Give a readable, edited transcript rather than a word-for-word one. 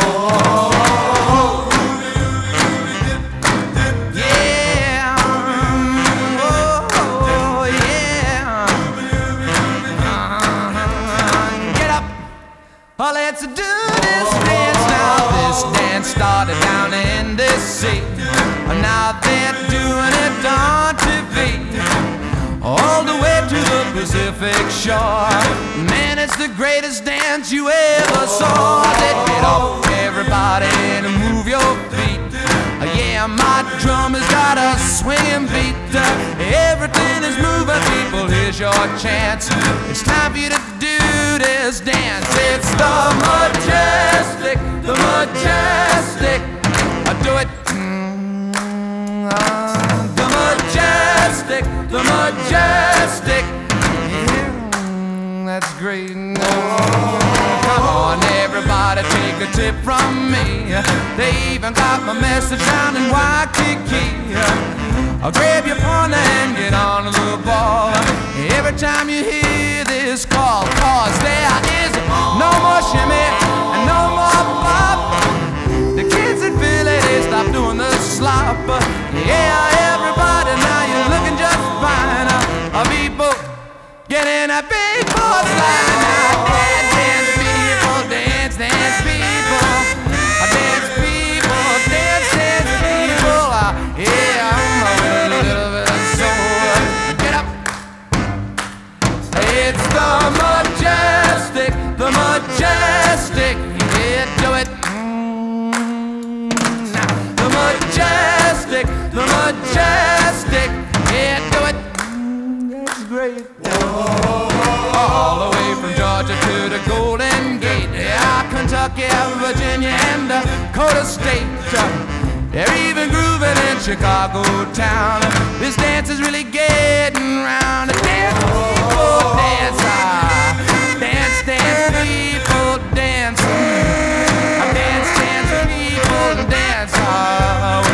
Yeah, oh, yeah. Get up. Well, let's do this dance now. This dance started down in this sea. Now they're doing it on TV, all the way to the Pacific shore. Man, it's the greatest dance you ever saw. I said, get up, everybody, and move your feet. Yeah, my drum has got a swinging beat. Everything is moving, people, here's your chance. It's time for you to do this dance. It's the majestic, the majestic. Do it. The majestic, the majestic. Yeah, that's great. Come on, everybody, take a tip from me. They even got my message down in Waikiki. Grab your partner and get on the ball. Every time you hear this call, cause there is no more shimmy and no more bop. The kids in Philly, they stop doing the slop. Yeah, everybody, now you're looking just fine. People, get in a big boy line. Dance, dance, people, dance, dance, people. Dance, people, dance, dance, people. Yeah, I'm with a little bit of soul. Get up. It's the majestic, the majestic. Yeah, do it. The majestic, the majestic. Yeah, do it. That's great. All the way from Georgia to the Golden Gate. Yeah, Kentucky, Virginia, and Dakota State. They're even grooving in Chicago town. This dance is really getting round. Dance, people, dance. Dance, dance, people, dance. Dance, dance, people, dance.